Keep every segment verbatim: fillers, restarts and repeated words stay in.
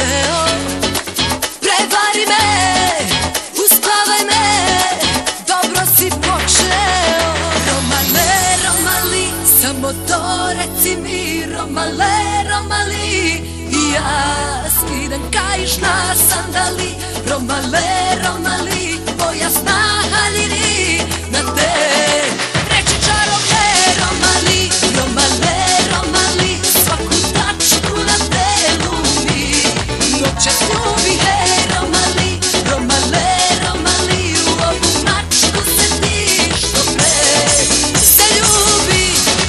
hteo. Prevari me, uspavaj me, dobro si počeo. Romale, Romali, samo to reci mi. Romale, Romali, i ja skidam kaiš na sandali. Romale, Romali, moja snaha ljiri na te reči čarobne. Romali, Romale, Romali, svaku tačku na telu mi noćas ljubi. Hej, Romali, Romale, Romali, u ovu mačku se ti što pre zaljubi.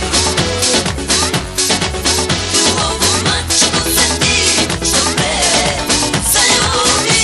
U ovu mačku se ti što pre zaljubi.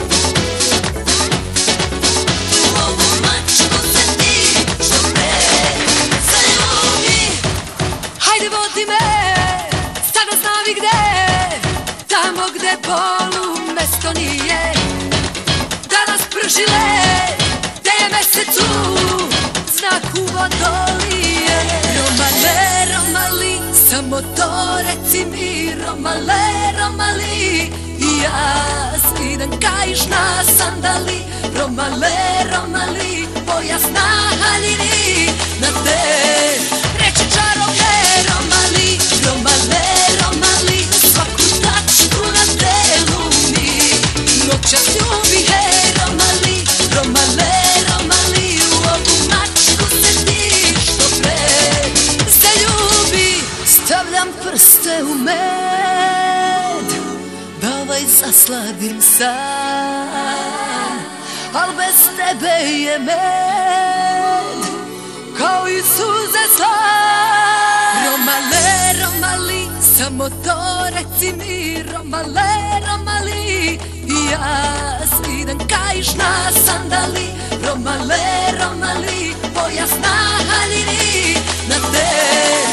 U ovu mačku se ti što pre zaljubi. Hajde vodi me, sada znavi gde, tamo gde bolu mesto nije. Danas prži led, gde je mesecu znak u vodolije. Romale, Romali, samo to reci mi. Romale, Romali, i ja skidam kaiš na sandali. Romale, Romali, moja snaha ljiri na te reči čarobne. Romali, Romale, Romali, svaku tačku na telu mi noćas ljubi. Hej, Romali, Romale, Romali, u ovu mačku se ti što pre zaljubi. Stavljam prste u med, da ovaj zasladim san, al bez tebe je med kao i suze slan. Romale, Romali, samo to reci mi. Romale, Romali, i ja skidam kaiš na sandali. Romale, Romali, moja snaha ljiri na te